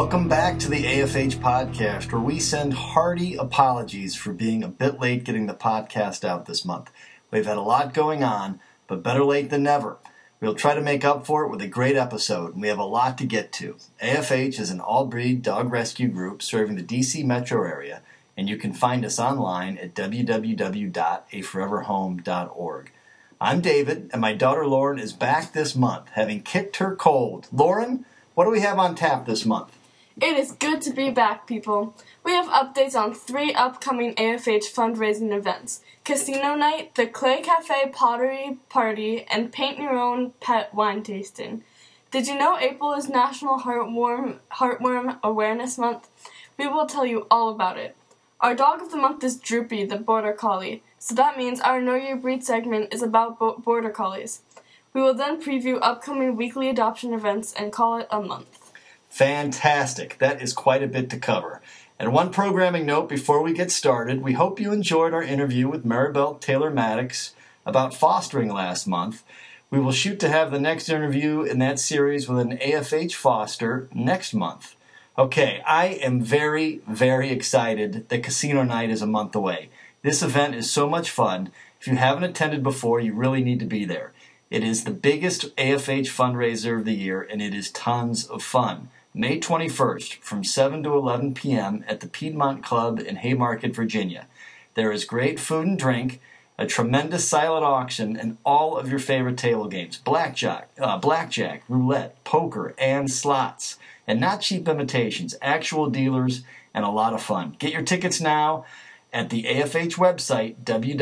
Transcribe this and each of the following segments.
Welcome back to the AFH podcast, where we send hearty apologies for being a bit late getting the podcast out this month. We've had a lot going on, but better late than never. We'll try to make up for it with a great episode, and we have a lot to get to. AFH is an all-breed dog rescue group serving the D.C. metro area, and you can find us online at www.aforeverhome.org. I'm David, and my daughter Lauren is back this month, having kicked her cold. Lauren, what do we have on tap this month? It is good to be back, people. We have updates on 3 upcoming AFH fundraising events: Casino Night, the Clay Cafe Pottery Party, and Paint Your Own Pet Wine Tasting. Did you know April is National Heartworm Awareness Month? We will tell you all about it. Our dog of the month is Droopy, the Border Collie, so that means our Know Your Breed segment is about Border Collies. We will then preview upcoming weekly adoption events and call it a month. Fantastic. That is quite a bit to cover. And one programming note before we get started, we hope you enjoyed our interview with Maribel Taylor-Maddox about fostering last month. We will shoot to have the next interview in that series with an AFH foster next month. Okay, I am very, very excited that Casino Night is a month away. This event is so much fun. If you haven't attended before, you really need to be there. It is the biggest AFH fundraiser of the year, and it is tons of fun. May 21st from 7 to 11 p.m. at the Piedmont Club in Haymarket, Virginia. There is great food and drink, a tremendous silent auction, and all of your favorite table games: blackjack, roulette, poker, and slots. And not cheap imitations, actual dealers, and a lot of fun. Get your tickets now at the AFH website,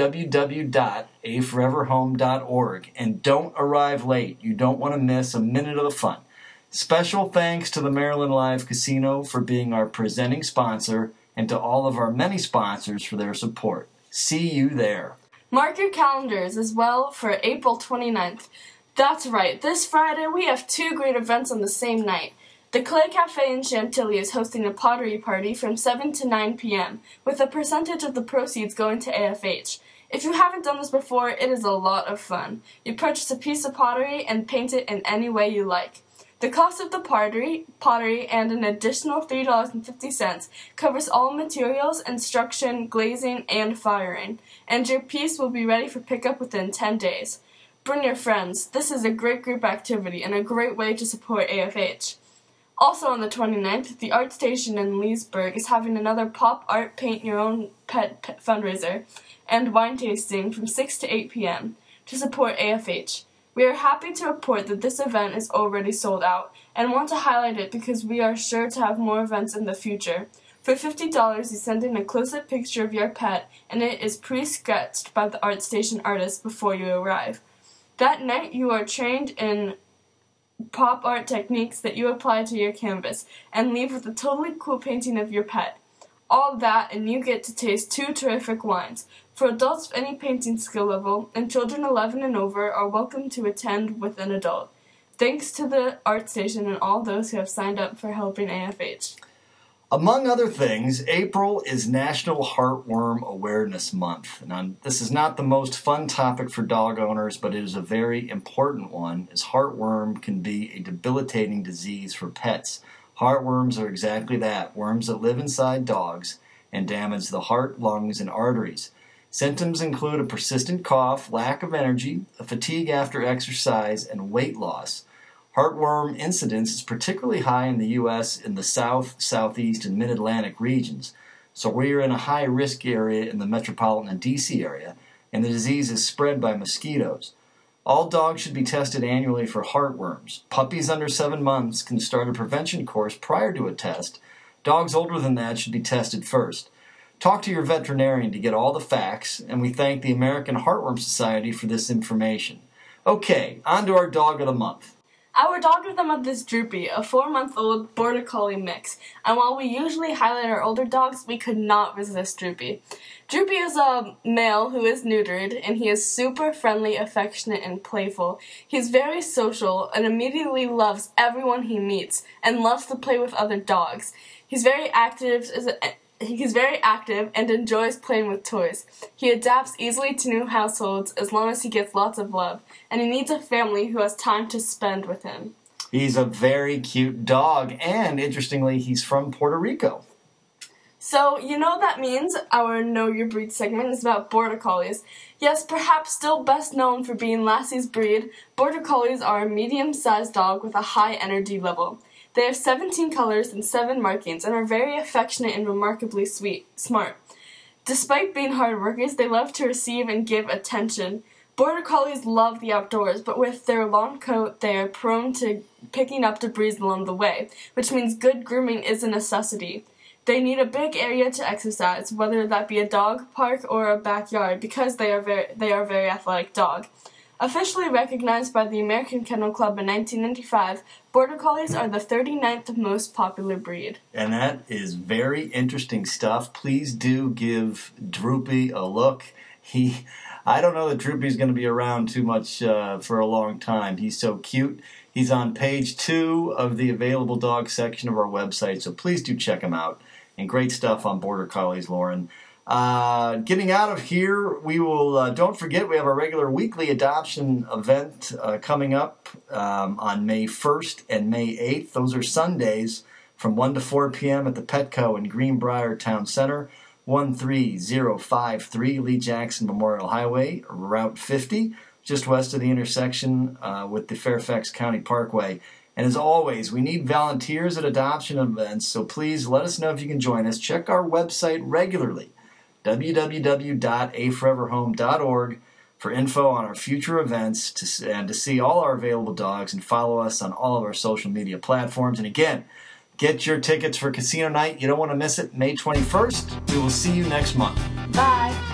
www.aforeverhome.org. And don't arrive late. You don't want to miss a minute of the fun. Special thanks to the Maryland Live Casino for being our presenting sponsor, and to all of our many sponsors for their support. See you there. Mark your calendars as well for April 29th. That's right, this Friday we have 2 great events on the same night. The Clay Cafe in Chantilly is hosting a pottery party from 7 to 9 p.m., with a percentage of the proceeds going to AFH. If you haven't done this before, it is a lot of fun. You purchase a piece of pottery and paint it in any way you like. The cost of the pottery and an additional $3.50 covers all materials, instruction, glazing, and firing, and your piece will be ready for pickup within 10 days. Bring your friends. This is a great group activity and a great way to support AFH. Also on the 29th, the Art Station in Leesburg is having another Pop Art Paint Your Own Pet fundraiser and wine tasting from 6 to 8 p.m. to support AFH. We are happy to report that this event is already sold out and want to highlight it because we are sure to have more events in the future. For $50, you send in a close-up picture of your pet and it is pre-sketched by the Art Station artist before you arrive. That night, you are trained in pop art techniques that you apply to your canvas and leave with a totally cool painting of your pet. All that, and you get to taste 2 terrific wines. For adults of any painting skill level, and children 11 and over are welcome to attend with an adult. Thanks to the Art Station and all those who have signed up for helping AFH. Among other things, April is National Heartworm Awareness Month. Now, this is not the most fun topic for dog owners, but it is a very important one, as heartworm can be a debilitating disease for pets. Heartworms are exactly that, worms that live inside dogs and damage the heart, lungs, and arteries. Symptoms include a persistent cough, lack of energy, a fatigue after exercise, and weight loss. Heartworm incidence is particularly high in the U.S. in the South, Southeast, and Mid-Atlantic regions. So we're in a high-risk area in the metropolitan and D.C. area, and the disease is spread by mosquitoes. All dogs should be tested annually for heartworms. Puppies under 7 months can start a prevention course prior to a test. Dogs older than that should be tested first. Talk to your veterinarian to get all the facts, and we thank the American Heartworm Society for this information. Okay, on to our dog of the month. Our dog of the month is Droopy, a 4-month-old Border Collie mix, and while we usually highlight our older dogs, we could not resist Droopy. Droopy is a male who is neutered, and he is super friendly, affectionate, and playful. He's very social and immediately loves everyone he meets and loves to play with other dogs. He's very active and enjoys playing with toys. He adapts easily to new households as long as he gets lots of love, and he needs a family who has time to spend with him. He's a very cute dog, and interestingly, he's from Puerto Rico. So, you know that means our Know Your Breed segment is about Border Collies. Yes, perhaps still best known for being Lassie's breed, Border Collies are a medium-sized dog with a high energy level. They have 17 colors and 7 markings and are very affectionate and remarkably smart. Despite being hard workers, they love to receive and give attention. Border Collies love the outdoors, but with their long coat, they are prone to picking up debris along the way, which means good grooming is a necessity. They need a big area to exercise, whether that be a dog park or a backyard, because they are a very athletic dog. Officially recognized by the American Kennel Club in 1995, Border Collies are the 39th most popular breed. And that is very interesting stuff. Please do give Droopy a look. I don't know that Droopy's going to be around too much for a long time. He's so cute. He's on page 2 of the available dog section of our website, so please do check him out. And great stuff on Border Collies, Lauren. Getting out of here, we will, don't forget, we have our regular weekly adoption event coming up on May 1st and May 8th. Those are Sundays from 1 to 4 p.m. at the Petco in Greenbrier Town Center, 13053 Lee Jackson Memorial Highway, Route 50, just west of the intersection with the Fairfax County Parkway. And as always, we need volunteers at adoption events, so please let us know if you can join us. Check our website regularly, www.aforeverhome.org, for info on our future events and to see all our available dogs, and follow us on all of our social media platforms. And again, get your tickets for Casino Night. You don't want to miss it, May 21st. We will see you next month. Bye.